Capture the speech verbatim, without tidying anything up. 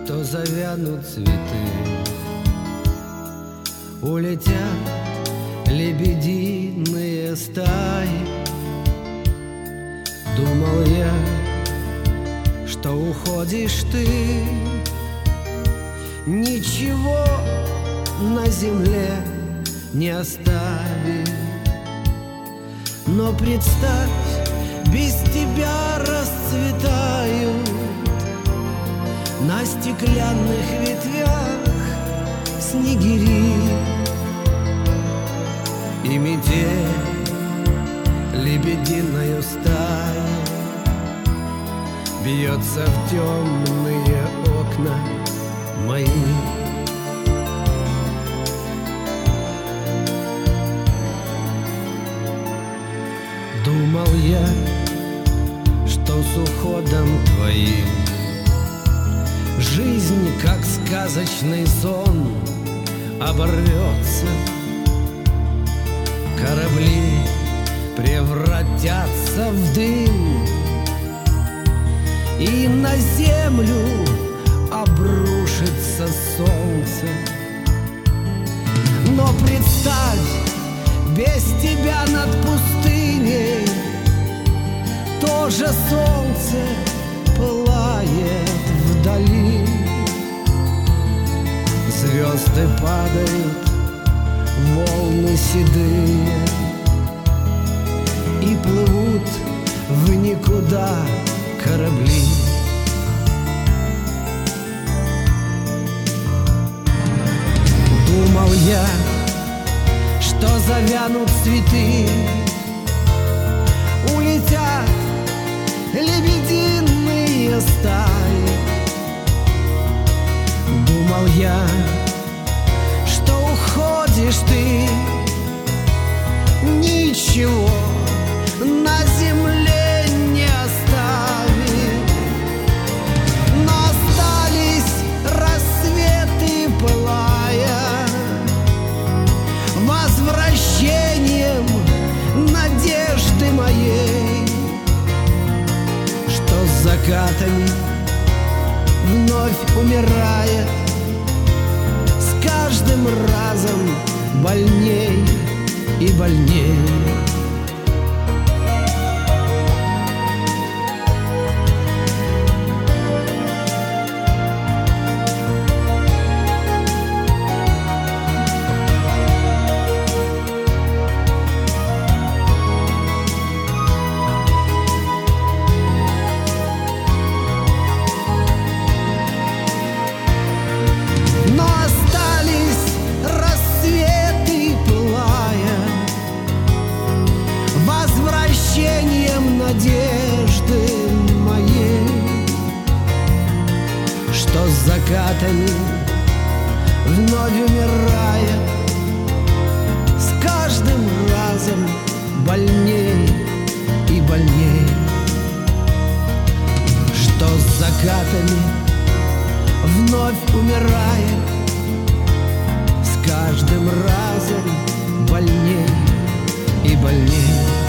что завянут цветы, улетят лебединые стаи. Думал я, что уходишь ты, ничего на земле не оставив. Но представь, без тебя расцветают на стеклянных ветвях снегири. И метель лебединую стаю бьется в темные окна мои. Думал я, что с уходом твоим жизнь, как сказочный сон, оборвется. Корабли превратятся в дым, и на землю обрушится солнце. Но представь, без тебя над пустыней тоже солнце пылает вдали. Звезды падают, волны седые, и плывут в никуда корабли. Думал я, что завянут цветы, улетят лебединые стаи. Думал я, что уходишь ты, ничего на земле не оставив. Но остались рассветы, пылая возвращением надежды моей, что с закатами вновь умирает, с каждым разом больней и больней. Надежды моей, что с закатами вновь умирает, с каждым разом больней и больней. Что с закатами вновь умирает, с каждым разом больней и больней.